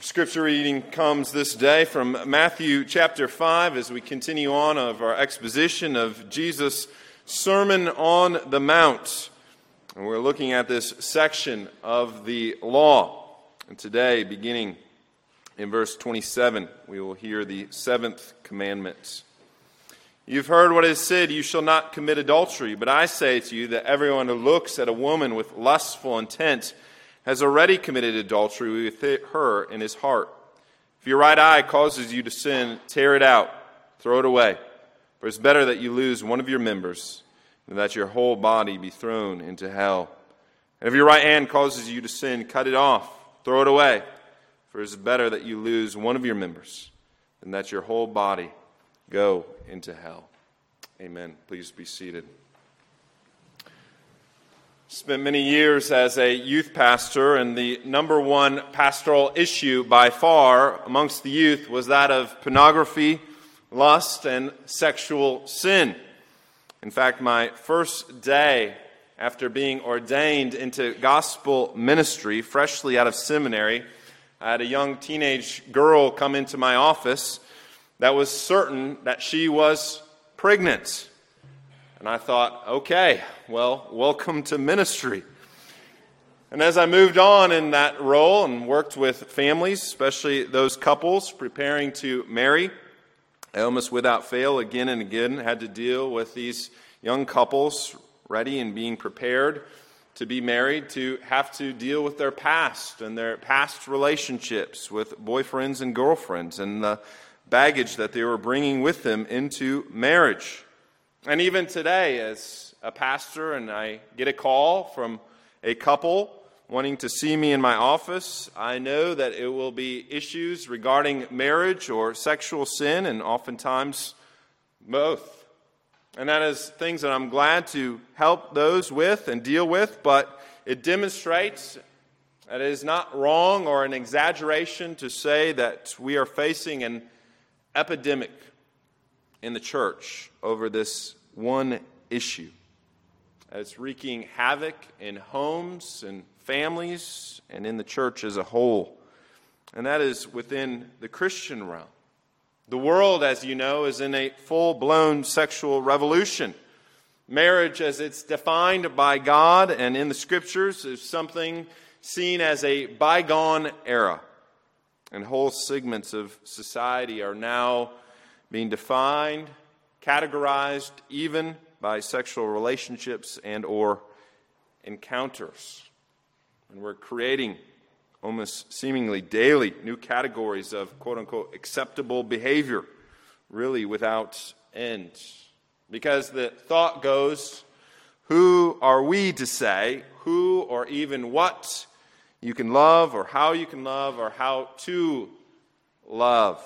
Scripture reading comes this day from Matthew chapter 5 as we continue on of our exposition of Jesus' Sermon on the Mount. And we're looking at this section of the law. And today, beginning in verse 27, we will hear the seventh commandment. You've heard what is said, you shall not commit adultery. But I say to you that everyone who looks at a woman with lustful intent has already committed adultery with her in his heart. If your right eye causes you to sin, tear it out, throw it away. For it's better that you lose one of your members than that your whole body be thrown into hell. And if your right hand causes you to sin, cut it off, throw it away. For it is better that you lose one of your members than that your whole body go into hell. Amen. Please be seated. Spent many years as a youth pastor, and the number one pastoral issue by far amongst the youth was that of pornography, lust, and sexual sin. In fact, my first day after being ordained into gospel ministry, freshly out of seminary, I had a young teenage girl come into my office that was certain that she was pregnant. And I thought, okay, well, welcome to ministry. And as I moved on in that role and worked with families, especially those couples preparing to marry, I almost without fail again and again had to deal with these young couples ready and being prepared to be married, to have to deal with their past and their past relationships with boyfriends and girlfriends and the baggage that they were bringing with them into marriage. And even today, as a pastor, and I get a call from a couple wanting to see me in my office, I know that it will be issues regarding marriage or sexual sin, and oftentimes both. And that is things that I'm glad to help those with and deal with, but it demonstrates that it is not wrong or an exaggeration to say that we are facing an epidemic in the church over this one issue. It's wreaking havoc in homes and families and in the church as a whole. And that is within the Christian realm. The world, as you know, is in a full-blown sexual revolution. Marriage, as it's defined by God and in the Scriptures, is something seen as a bygone era. And whole segments of society are now being defined, categorized even by sexual relationships and or encounters. And we're creating almost seemingly daily new categories of quote-unquote acceptable behavior, really without end. Because the thought goes, who are we to say who or even what you can love, or how you can love, or how to love?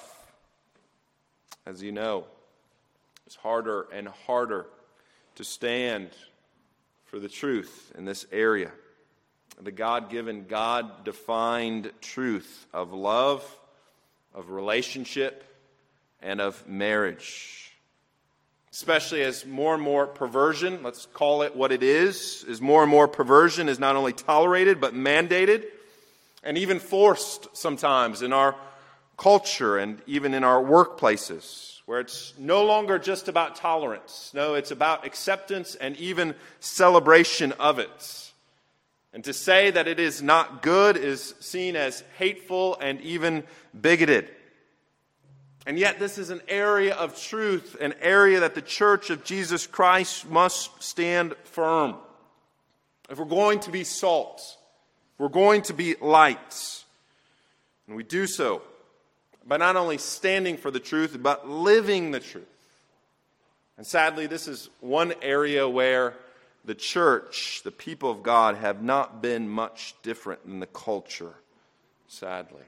As you know, it's harder and harder to stand for the truth in this area. The God-given, God-defined truth of love, of relationship, and of marriage. Especially as more and more perversion, let's call it what it is more and more perversion is not only tolerated, but mandated, and even forced sometimes in our culture and even in our workplaces, where it's no longer just about tolerance. No, it's about acceptance and even celebration of it. And to say that it is not good is seen as hateful and even bigoted. And yet this is an area of truth, an area that the Church of Jesus Christ must stand firm. If we're going to be salt, we're going to be light. And we do so by not only standing for the truth, but living the truth. And sadly, this is one area where the church, the people of God, have not been much different than the culture, sadly.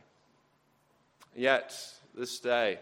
Yet, this day,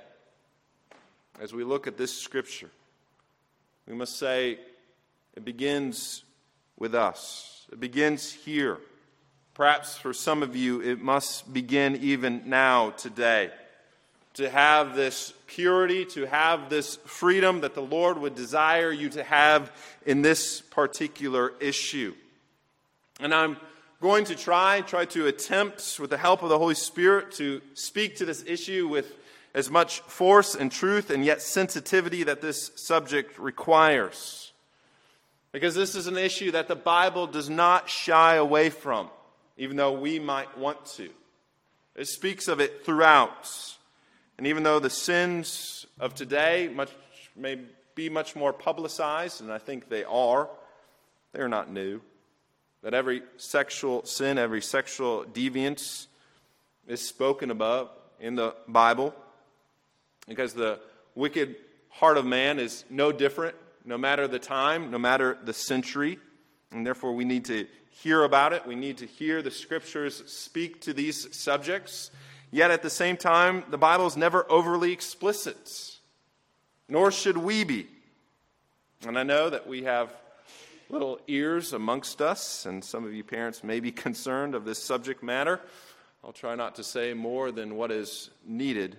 as we look at this scripture, we must say it begins with us. It begins here. Perhaps for some of you, it must begin even now, today. To have this purity, to have this freedom that the Lord would desire you to have in this particular issue. And I'm going to try to attempt, with the help of the Holy Spirit, to speak to this issue with as much force and truth and yet sensitivity that this subject requires. Because this is an issue that the Bible does not shy away from, even though we might want to. It speaks of it throughout. And even though the sins of today may be much more publicized, and I think they are not new. That every sexual sin, every sexual deviance is spoken about in the Bible. Because the wicked heart of man is no different, no matter the time, no matter the century. And therefore we need to hear about it. We need to hear the Scriptures speak to these subjects. Yet at the same time, the Bible is never overly explicit. Nor should we be. And I know that we have little ears amongst us, and some of you parents may be concerned of this subject matter. I'll try not to say more than what is needed.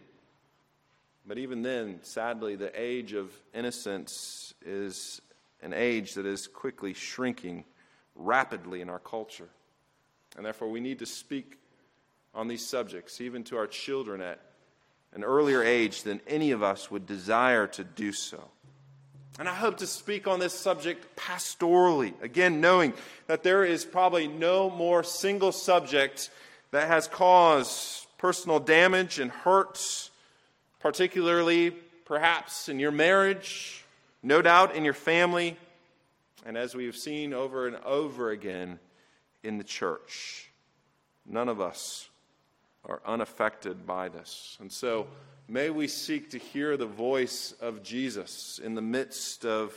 But even then, sadly, the age of innocence is an age that is quickly shrinking rapidly in our culture. And therefore, we need to speak on these subjects, even to our children at an earlier age than any of us would desire to do so. And I hope to speak on this subject pastorally, again, knowing that there is probably no more single subject that has caused personal damage and hurt, particularly perhaps in your marriage, no doubt in your family, and as we have seen over and over again in the church. None of us are unaffected by this. And so may we seek to hear the voice of Jesus in the midst of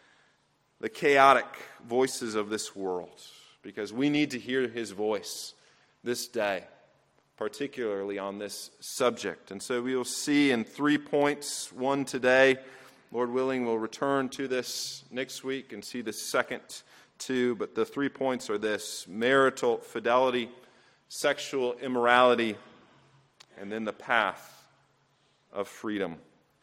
the chaotic voices of this world, because we need to hear his voice this day, particularly on this subject. And so we will see in 3 points, one today. Lord willing, we'll return to this next week and see the second two. But the 3 points are this: marital fidelity, sexual immorality, and then the path of freedom.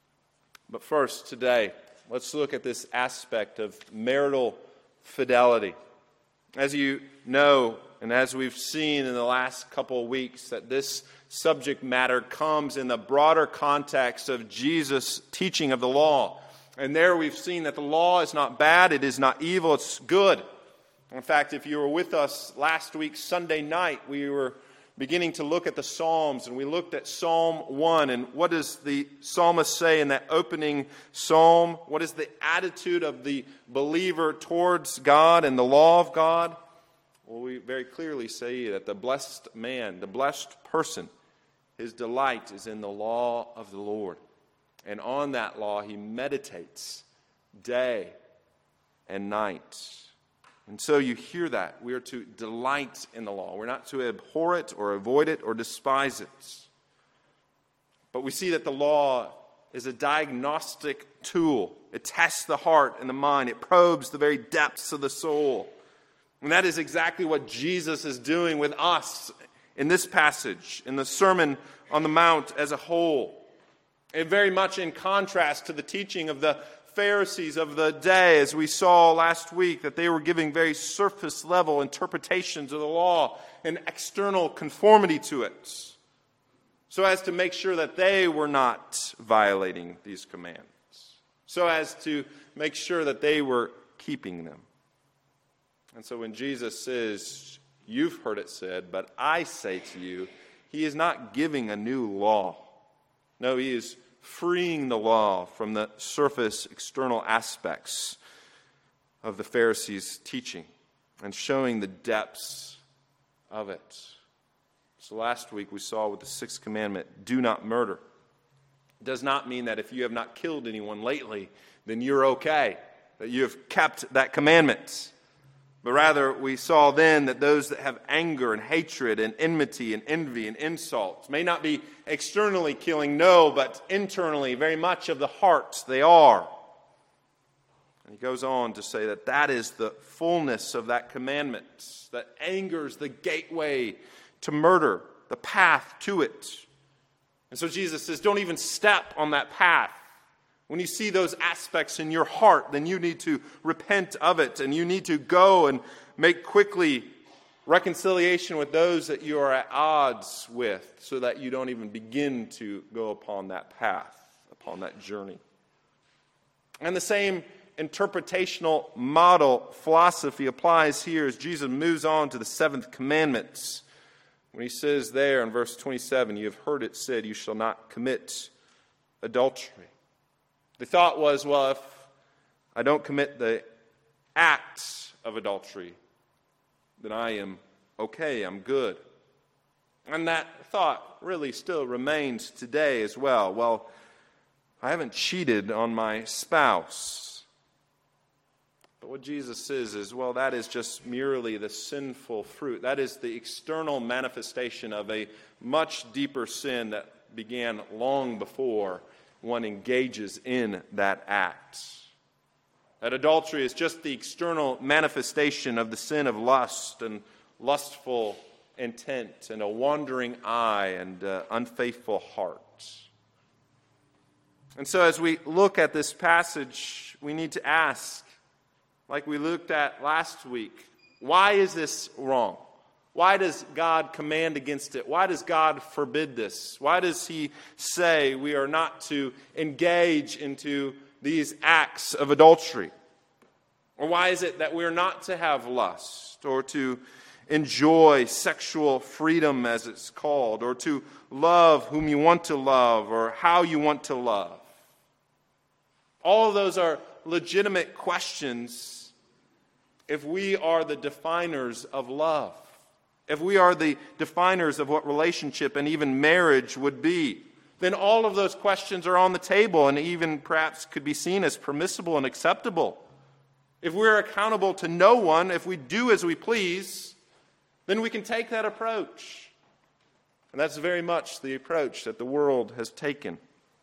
But first, today, let's look at this aspect of marital fidelity. As you know, and as we've seen in the last couple of weeks, that this subject matter comes in the broader context of Jesus' teaching of the law. And there we've seen that the law is not bad, it is not evil, it's good. In fact, if you were with us last week, Sunday night, we were beginning to look at the Psalms, and we looked at Psalm 1, and what does the psalmist say in that opening psalm? What is the attitude of the believer towards God and the law of God? Well, we very clearly say that the blessed man, the blessed person, his delight is in the law of the Lord. And on that law he meditates day and night. And so you hear that. We are to delight in the law. We're not to abhor it or avoid it or despise it. But we see that the law is a diagnostic tool. It tests the heart and the mind. It probes the very depths of the soul. And that is exactly what Jesus is doing with us in this passage, in the Sermon on the Mount as a whole. And very much in contrast to the teaching of the Pharisees of the day, as we saw last week, that they were giving very surface level interpretations of the law and external conformity to it, so as to make sure that they were not violating these commands, so as to make sure that they were keeping them. And so when Jesus says, "You've heard it said, but I say to you," he is not giving a new law. No, he is freeing the law from the surface external aspects of the Pharisees' teaching and showing the depths of it. So last week we saw with the sixth commandment, do not murder. It does not mean that if you have not killed anyone lately, then you're okay, that you have kept that commandment. But rather, we saw then that those that have anger and hatred and enmity and envy and insults may not be externally killing, no, but internally, very much of the heart they are. And he goes on to say that that is the fullness of that commandment, that anger is the gateway to murder, the path to it. And so Jesus says, don't even step on that path. When you see those aspects in your heart, then you need to repent of it, and you need to go and make quickly reconciliation with those that you are at odds with, so that you don't even begin to go upon that path, upon that journey. And the same interpretational model philosophy applies here as Jesus moves on to the seventh commandment. When he says there in verse 27, "You have heard it said, you shall not commit adultery." The thought was, well, if I don't commit the act of adultery, then I am okay, I'm good. And that thought really still remains today as well. Well, I haven't cheated on my spouse. But what Jesus says is, well, that is just merely the sinful fruit. That is the external manifestation of a much deeper sin that began long before one engages in that act. That adultery is just the external manifestation of the sin of lust and lustful intent and a wandering eye and unfaithful heart. And so as we look at this passage, we need to ask, like we looked at last week, why is this wrong? Why does God command against it? Why does God forbid this? Why does he say we are not to engage into these acts of adultery? Or why is it that we are not to have lust, or to enjoy sexual freedom, as it's called, or to love whom you want to love, or how you want to love? All of those are legitimate questions if we are the definers of love, if we are the definers of what relationship and even marriage would be. Then all of those questions are on the table and even perhaps could be seen as permissible and acceptable. If we're accountable to no one, if we do as we please, then we can take that approach. And that's very much the approach that the world has taken.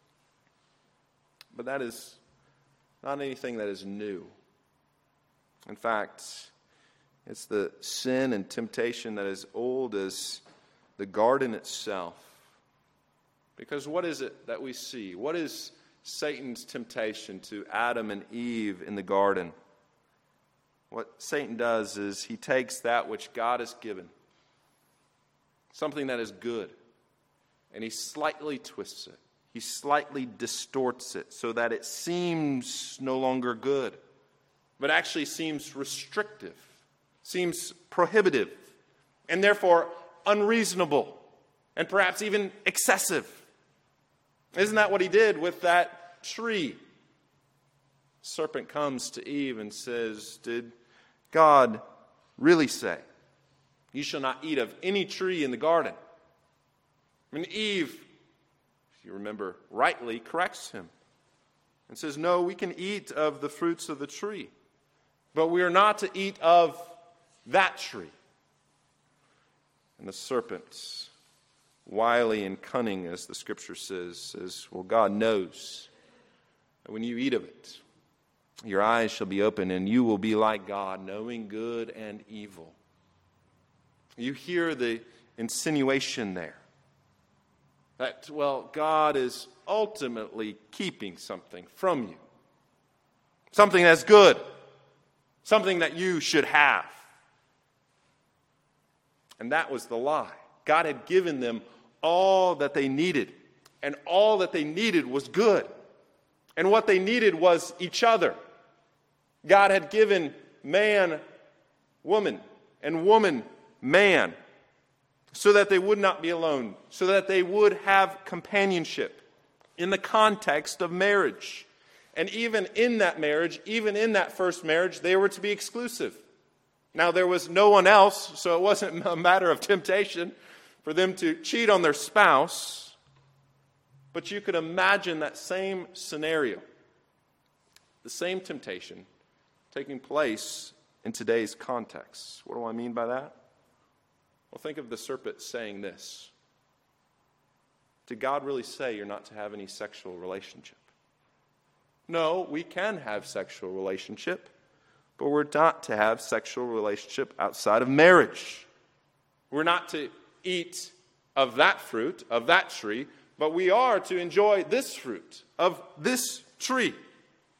But that is not anything that is new. In fact, it's the sin and temptation that is old as the garden itself. Because what is it that we see? What is Satan's temptation to Adam and Eve in the garden? What Satan does is he takes that which God has given, something that is good, and he slightly twists it. He slightly distorts it so that it seems no longer good, but actually seems restrictive, seems prohibitive, and therefore unreasonable, and perhaps even excessive. Isn't that what he did with that tree? The serpent comes to Eve and says, "Did God really say, you shall not eat of any tree in the garden?" And Eve, if you remember rightly, corrects him and says, "No, we can eat of the fruits of the tree, but we are not to eat of that tree." And the serpent, wily and cunning, as the scripture says, well, God knows that when you eat of it, your eyes shall be open and you will be like God, knowing good and evil. You hear the insinuation there that, well, God is ultimately keeping something from you. Something that's good. Something that you should have. And that was the lie. God had given them all that they needed. And all that they needed was good. And what they needed was each other. God had given man, woman, and woman, man, so that they would not be alone, so that they would have companionship in the context of marriage. And even in that marriage, even in that first marriage, they were to be exclusive. Now, there was no one else, so it wasn't a matter of temptation for them to cheat on their spouse. But you could imagine that same scenario, the same temptation, taking place in today's context. What do I mean by that? Well, think of the serpent saying this. Did God really say you're not to have any sexual relationship? No, we can have sexual relationship, but we're not to have sexual relationship outside of marriage. We're not to eat of that fruit, of that tree, but we are to enjoy this fruit of this tree.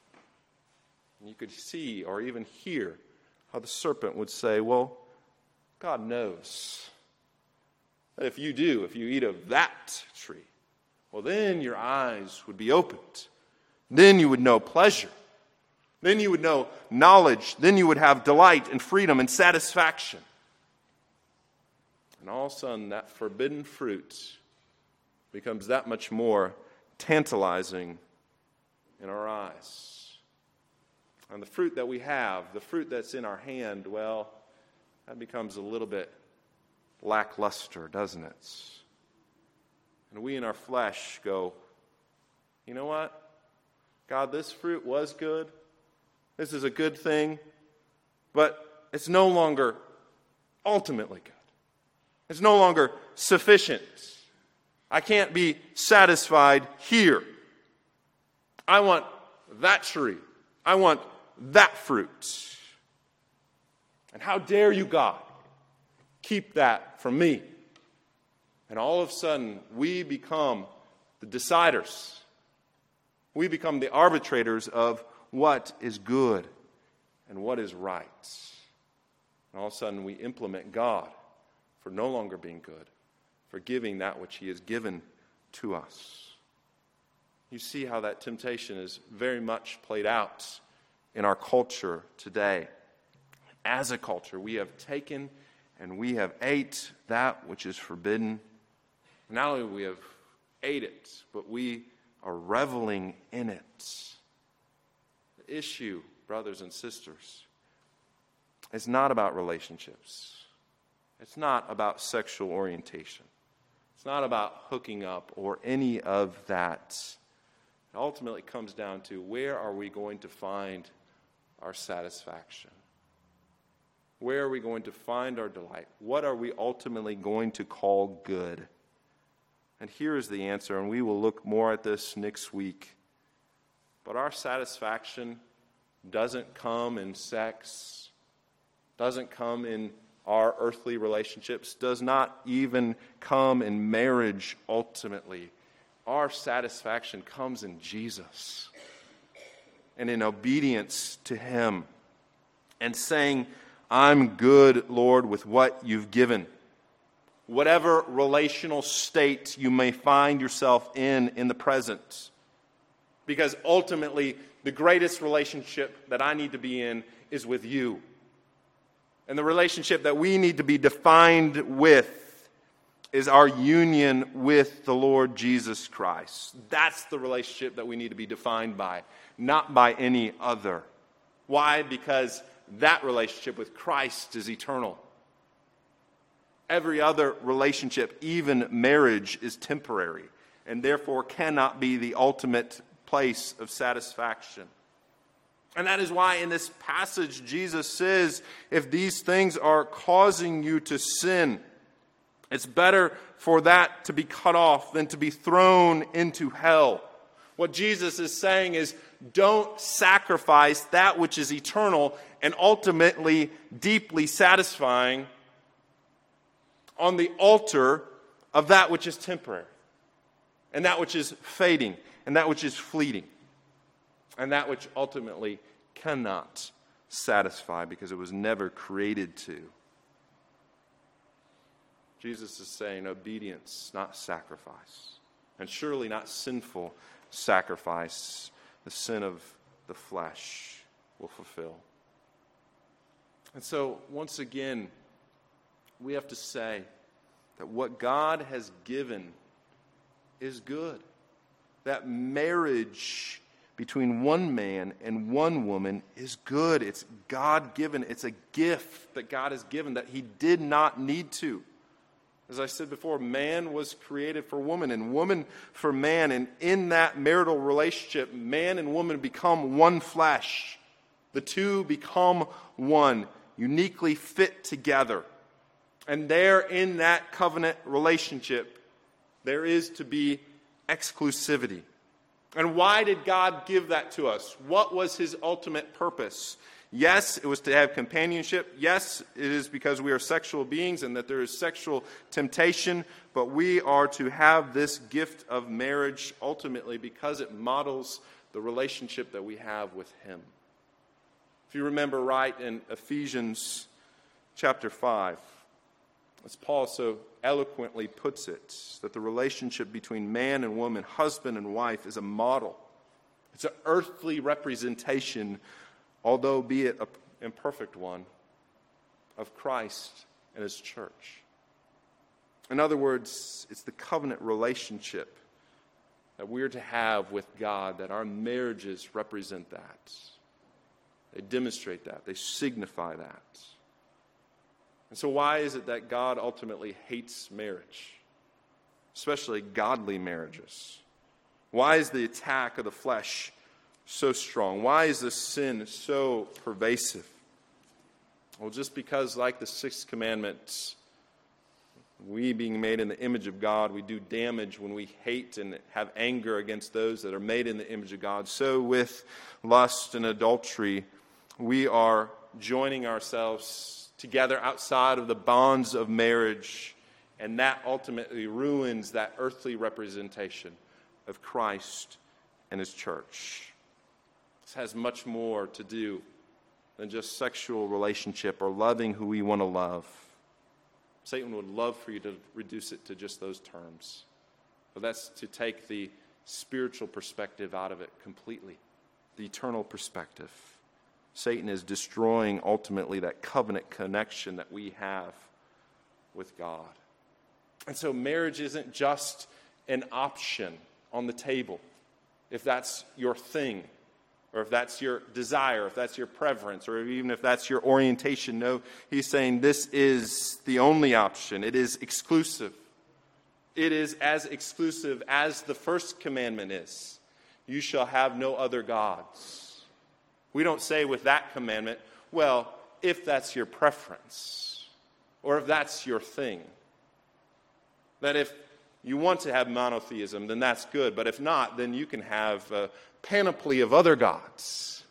And you could see or even hear how the serpent would say, well, God knows that if you eat of that tree, well, then your eyes would be opened. Then you would know pleasure. Then you would know knowledge. Then you would have delight and freedom and satisfaction. And all of a sudden, that forbidden fruit becomes that much more tantalizing in our eyes. And the fruit that we have, the fruit that's in our hand, well, that becomes a little bit lackluster, doesn't it? And we in our flesh go, you know what? God, this fruit was good. This is a good thing. But it's no longer ultimately good. It's no longer sufficient. I can't be satisfied here. I want that tree. I want that fruit. And how dare you, God, keep that from me? And all of a sudden, we become the deciders. We become the arbitrators of what is good and what is right. And all of a sudden, we implement God for no longer being good, for giving that which He has given to us. You see how that temptation is very much played out in our culture today. As a culture, we have taken and we have ate that which is forbidden. Not only we have ate it, but we are reveling in it. The issue, brothers and sisters, is not about relationships. It's not about sexual orientation. It's not about hooking up or any of that. It ultimately comes down to, where are we going to find our satisfaction? Where are we going to find our delight? What are we ultimately going to call good? And here is the answer, and we will look more at this next week. But our satisfaction doesn't come in sex, doesn't come in our earthly relationships, does not even come in marriage ultimately. Our satisfaction comes in Jesus and in obedience to Him and saying, I'm good, Lord, with what you've given. Whatever relational state you may find yourself in the present. Because ultimately, the greatest relationship that I need to be in is with you. And the relationship that we need to be defined with is our union with the Lord Jesus Christ. That's the relationship that we need to be defined by, not by any other. Why? Because that relationship with Christ is eternal. Every other relationship, even marriage, is temporary and therefore cannot be the ultimate place of satisfaction. And that is why in this passage Jesus says, if these things are causing you to sin, it's better for that to be cut off than to be thrown into hell. What Jesus is saying is, don't sacrifice that which is eternal and ultimately deeply satisfying on the altar of that which is temporary, and that which is fading, and that which is fleeting, and that which ultimately cannot satisfy because it was never created to. Jesus is saying obedience, not sacrifice, and surely not sinful sacrifice, the sin of the flesh will fulfill. And so, once again, we have to say that what God has given is good. That marriage between one man and one woman is good. It's God-given. It's a gift that God has given that He did not need to. As I said before, man was created for woman and woman for man. And in that marital relationship, man and woman become one flesh. The two become one, uniquely fit together. And there in that covenant relationship, there is to be exclusivity. And why did God give that to us? What was His ultimate purpose? Yes, it was to have companionship. Yes, it is because we are sexual beings and that there is sexual temptation. But we are to have this gift of marriage ultimately because it models the relationship that we have with Him. If you remember right in Ephesians chapter 5, as Paul so eloquently puts it, that the relationship between man and woman, husband and wife, is a model. It's an earthly representation, although be it an imperfect one, of Christ and his church. In other words, it's the covenant relationship that we're to have with God, that our marriages represent that. They demonstrate that. They signify that. And so why is it that God ultimately hates marriage, especially godly marriages? Why is the attack of the flesh so strong? Why is this sin so pervasive? Well, just because, like the sixth commandment, we being made in the image of God, we do damage when we hate and have anger against those that are made in the image of God. So with lust and adultery, we are joining ourselves together outside of the bonds of marriage, and that ultimately ruins that earthly representation of Christ and his church. This has much more to do than just sexual relationship or loving who we want to love. Satan would love for you to reduce it to just those terms. But that's to take the spiritual perspective out of it completely, the eternal perspective. Satan is destroying ultimately that covenant connection that we have with God. And so marriage isn't just an option on the table, if that's your thing, or if that's your desire, if that's your preference, or even if that's your orientation. No, he's saying this is the only option. It is exclusive. It is as exclusive as the first commandment is. You shall have no other gods. We don't say with that commandment, well, if that's your preference, or if that's your thing. That if you want to have monotheism, then that's good. But if not, then you can have a panoply of other gods.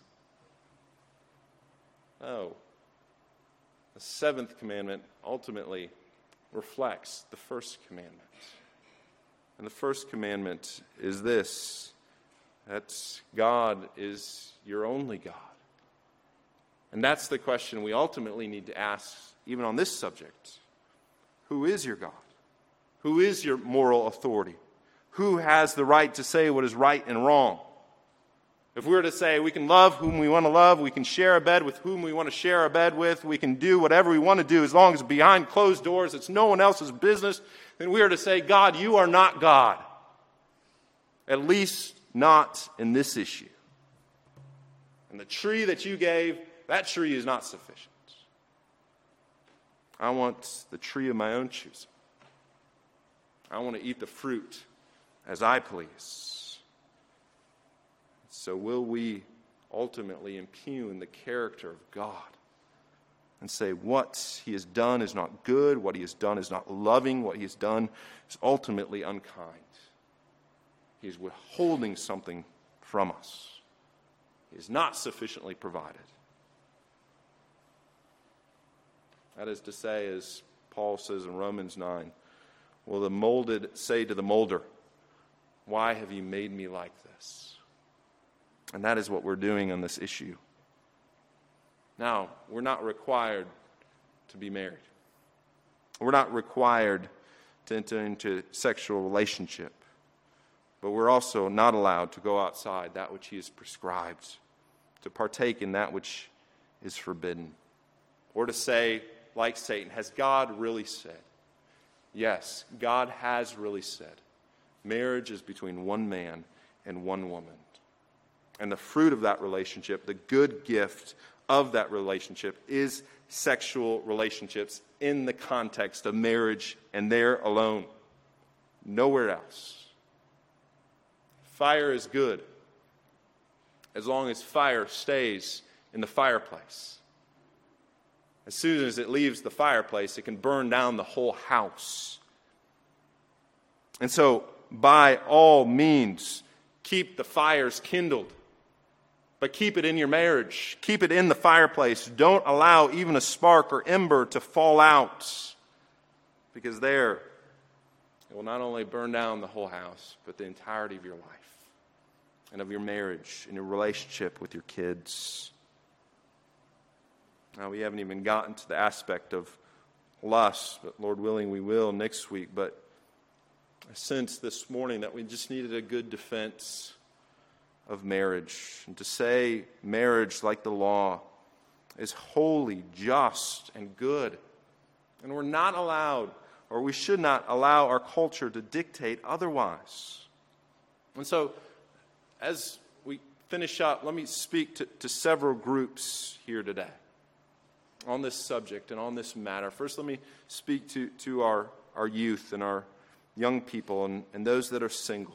Oh, the seventh commandment ultimately reflects the first commandment. And the first commandment is this, that God is your only God. And that's the question we ultimately need to ask, even on this subject. Who is your God? Who is your moral authority? Who has the right to say what is right and wrong? If we were to say we can love whom we want to love, we can share a bed with whom we want to share a bed with, we can do whatever we want to do as long as behind closed doors, it's no one else's business, then we are to say, God, you are not God. At least not in this issue. And the tree that you gave, that tree is not sufficient. I want the tree of my own choosing. I want to eat the fruit as I please. So will we ultimately impugn the character of God and say what he has done is not good, what he has done is not loving, what he has done is ultimately unkind. He is withholding something from us. He is not sufficiently provided. That is to say, as Paul says in Romans 9, will the molded say to the molder, why have you made me like this? And that is what we're doing on this issue. Now, we're not required to be married. We're not required to enter into sexual relationship. But we're also not allowed to go outside that which he has prescribed, to partake in that which is forbidden. Or to say, like Satan, has God really said? Yes, God has really said. Marriage is between one man and one woman. And the fruit of that relationship, the good gift of that relationship, is sexual relationships in the context of marriage and there alone. Nowhere else. Fire is good as long as fire stays in the fireplace. As soon as it leaves the fireplace, it can burn down the whole house. And so, by all means, keep the fires kindled. But keep it in your marriage. Keep it in the fireplace. Don't allow even a spark or ember to fall out. Because there, it will not only burn down the whole house, but the entirety of your life. And of your marriage and your relationship with your kids. Now, we haven't even gotten to the aspect of lust, but Lord willing, we will next week. But I sensed this morning that we just needed a good defense of marriage. And to say marriage, like the law, is holy, just, and good. And we're not allowed, or we should not allow our culture to dictate otherwise. And so, as we finish up, let me speak to several groups here today on this subject and on this matter. First, let me speak to our youth and our young people and those that are single.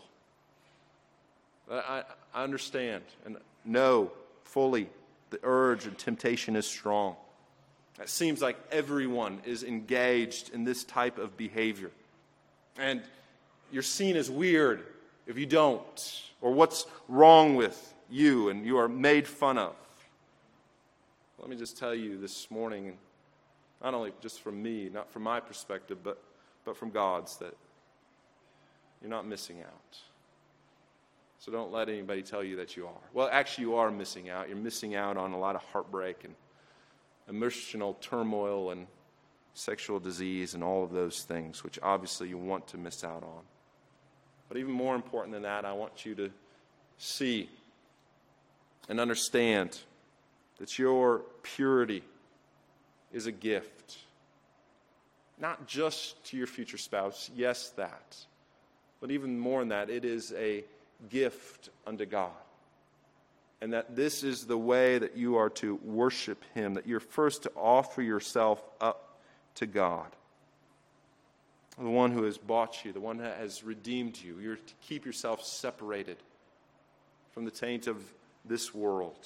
I understand and know fully the urge and temptation is strong. It seems like everyone is engaged in this type of behavior. And you're seen as weird if you don't, or what's wrong with you, and you are made fun of. Let me just tell you this morning, not only just from me, not from my perspective, but from God's, that you're not missing out. So don't let anybody tell you that you are. Well, actually, you are missing out. You're missing out on a lot of heartbreak and emotional turmoil and sexual disease and all of those things, which obviously you want to miss out on. But even more important than that, I want you to see and understand that your purity is a gift. Not just to your future spouse, yes, that. But even more than that, it is a gift unto God. And that this is the way that you are to worship Him, that you're first to offer yourself up to God. The one who has bought you, the one that has redeemed you. You're to keep yourself separated from the taint of this world.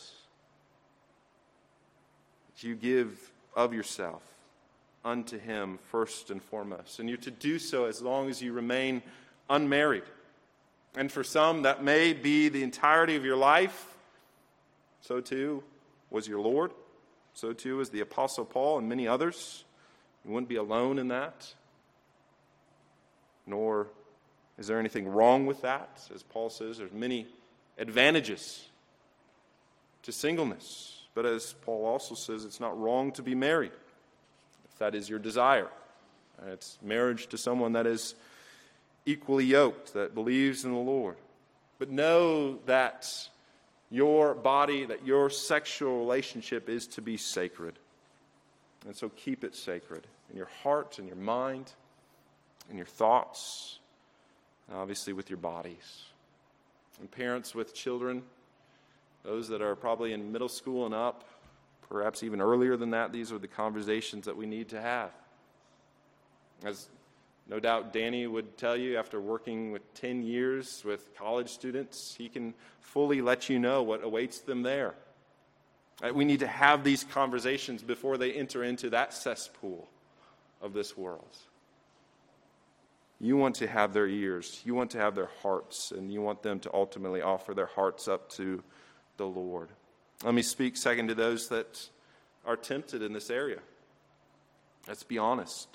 You give of yourself unto Him first and foremost. And you're to do so as long as you remain unmarried. And for some, that may be the entirety of your life. So too was your Lord. So too is the Apostle Paul and many others. You wouldn't be alone in that. Nor is there anything wrong with that. As Paul says, there's many advantages to singleness. But as Paul also says, it's not wrong to be married, if that is your desire. And it's marriage to someone that is equally yoked, that believes in the Lord. But know that your body, that your sexual relationship is to be sacred. And so keep it sacred in your heart, in your mind, in your thoughts, and obviously with your bodies. And parents with children, those that are probably in middle school and up, perhaps even earlier than that, these are the conversations that we need to have. As no doubt Danny would tell you, after working with 10 years with college students, he can fully let you know what awaits them there. We need to have these conversations before they enter into that cesspool of this world. You want to have their ears, you want to have their hearts, and you want them to ultimately offer their hearts up to the Lord. Let me speak second to those that are tempted in this area. Let's be honest.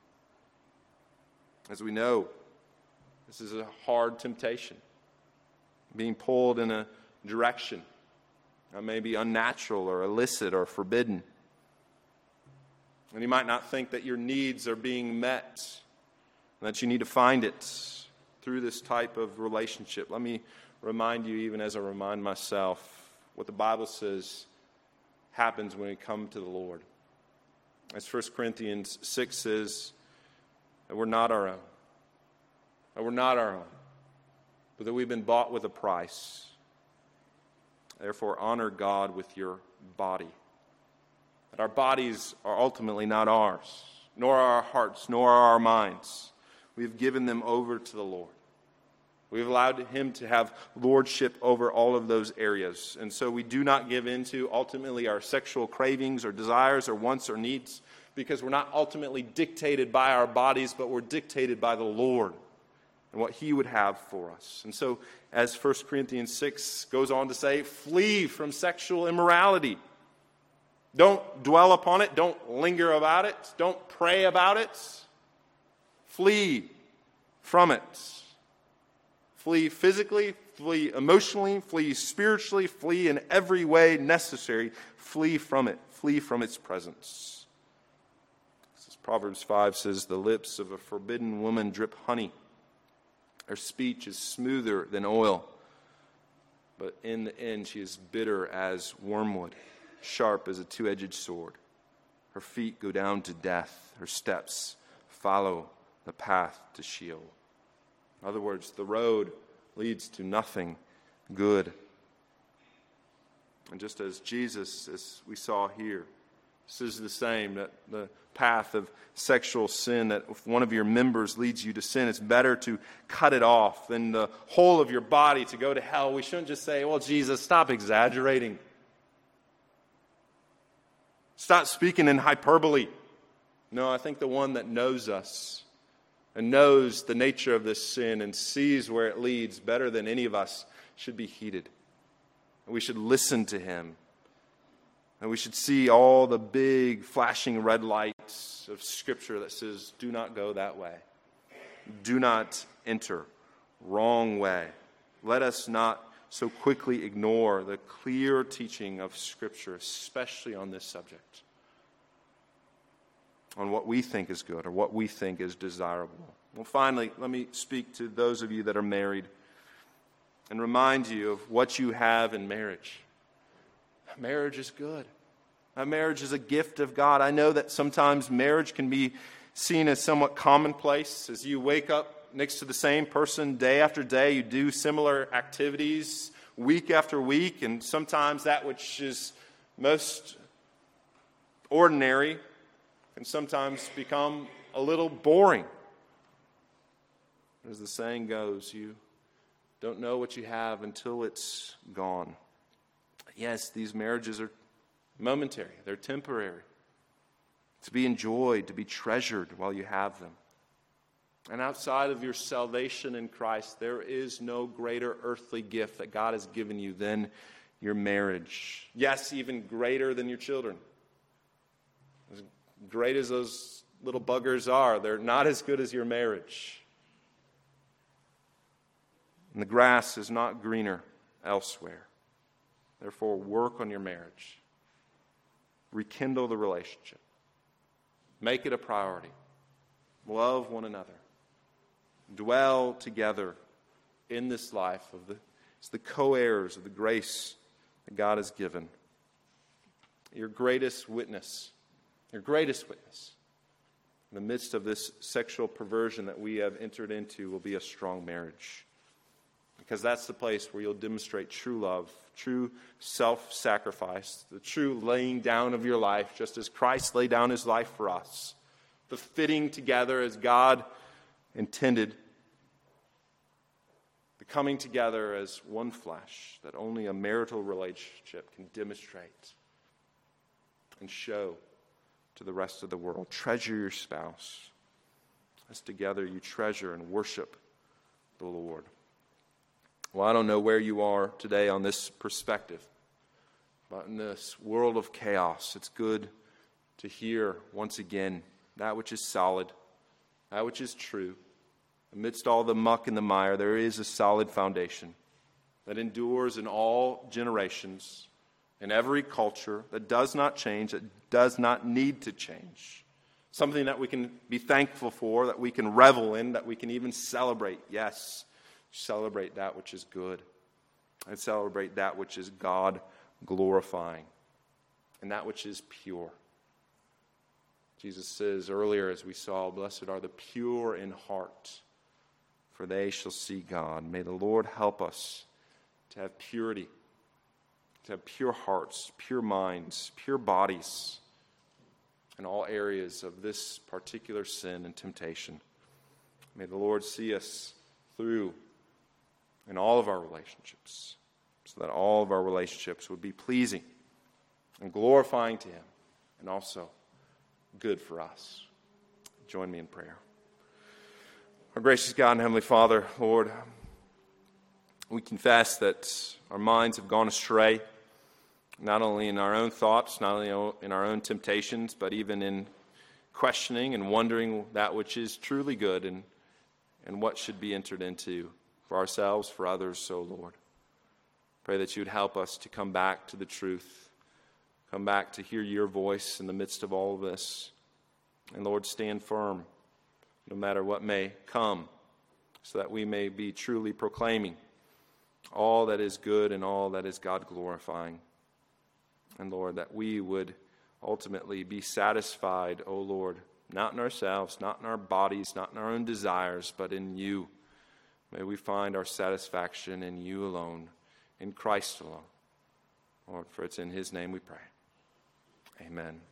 As we know, this is a hard temptation. Being pulled in a direction that may be unnatural or illicit or forbidden. And you might not think that your needs are being met, and that you need to find it through this type of relationship. Let me remind you, even as I remind myself, what the Bible says happens when we come to the Lord. As 1 Corinthians 6 says, that we're not our own. That we're not our own. But that we've been bought with a price. Therefore, honor God with your body. That our bodies are ultimately not ours, nor are our hearts, nor are our minds. We've given them over to the Lord. We've allowed Him to have lordship over all of those areas. And so we do not give in to ultimately our sexual cravings or desires or wants or needs, because we're not ultimately dictated by our bodies, but we're dictated by the Lord and what He would have for us. And so, as 1 Corinthians 6 goes on to say, flee from sexual immorality. Don't dwell upon it. Don't linger about it. Don't pray about it. Flee from it. Flee physically, flee emotionally, flee spiritually, flee in every way necessary. Flee from it. Flee from its presence. As Proverbs 5 says, the lips of a forbidden woman drip honey. Her speech is smoother than oil, but in the end she is bitter as wormwood, sharp as a two-edged sword. Her feet go down to death. Her steps follow the path to Sheol. In other words, the road leads to nothing good. And just as Jesus, as we saw here, this is the same, that the path of sexual sin, that if one of your members leads you to sin, it's better to cut it off than the whole of your body to go to hell. We shouldn't just say, well, Jesus, stop exaggerating. Stop speaking in hyperbole. No, I think the one that knows us and knows the nature of this sin and sees where it leads better than any of us should be heeded. We should listen to him. And we should see all the big flashing red lights of Scripture that says, do not go that way. Do not enter. Wrong way. Let us not so quickly ignore the clear teaching of Scripture, especially on this subject, on what we think is good or what we think is desirable. Well, finally, let me speak to those of you that are married and remind you of what you have in marriage. Marriage is good. Marriage is a gift of God. I know that sometimes marriage can be seen as somewhat commonplace. As you wake up next to the same person day after day, you do similar activities week after week, and sometimes that which is most ordinary can sometimes become a little boring. As the saying goes, you don't know what you have until it's gone. Yes, these marriages are momentary. They're temporary. To be enjoyed, to be treasured while you have them. And outside of your salvation in Christ, there is no greater earthly gift that God has given you than your marriage. Yes, even greater than your children. As great as those little buggers are, they're not as good as your marriage. And the grass is not greener elsewhere. Therefore, work on your marriage. Rekindle the relationship. Make it a priority. Love one another. Dwell together in this life as the co-heirs of the grace that God has given. Your greatest witness in the midst of this sexual perversion that we have entered into will be a strong marriage. Because that's the place where you'll demonstrate true love, true self-sacrifice, the true laying down of your life, just as Christ laid down his life for us. The fitting together as God intended. The coming together as one flesh that only a marital relationship can demonstrate and show to the rest of the world. Treasure your spouse as together you treasure and worship the Lord. Well, I don't know where you are today on this perspective, but in this world of chaos, it's good to hear once again that which is solid, that which is true. Amidst all the muck and the mire, there is a solid foundation that endures in all generations, in every culture, that does not change, that does not need to change. Something that we can be thankful for, that we can revel in, that we can even celebrate. Yes, celebrate that which is good, and celebrate that which is God glorifying, and that which is pure. Jesus says earlier, as we saw, blessed are the pure in heart, for they shall see God. May the Lord help us to have purity, to have pure hearts, pure minds, pure bodies in all areas of this particular sin and temptation. May the Lord see us through in all of our relationships, so that all of our relationships would be pleasing and glorifying to him, and also good for us. Join me in prayer. Our gracious God and Heavenly Father, Lord, we confess that our minds have gone astray, not only in our own thoughts, not only in our own temptations, but even in questioning and wondering that which is truly good and what should be entered into for ourselves, for others, so Lord. Pray that you would help us to come back to the truth, come back to hear your voice in the midst of all of this, And Lord, stand firm no matter what may come, so that we may be truly proclaiming all that is good and all that is God-glorifying. And Lord, that we would ultimately be satisfied, O Lord, not in ourselves, not in our bodies, not in our own desires, but in you. May we find our satisfaction in you alone, in Christ alone. Lord, for it's in his name we pray. Amen.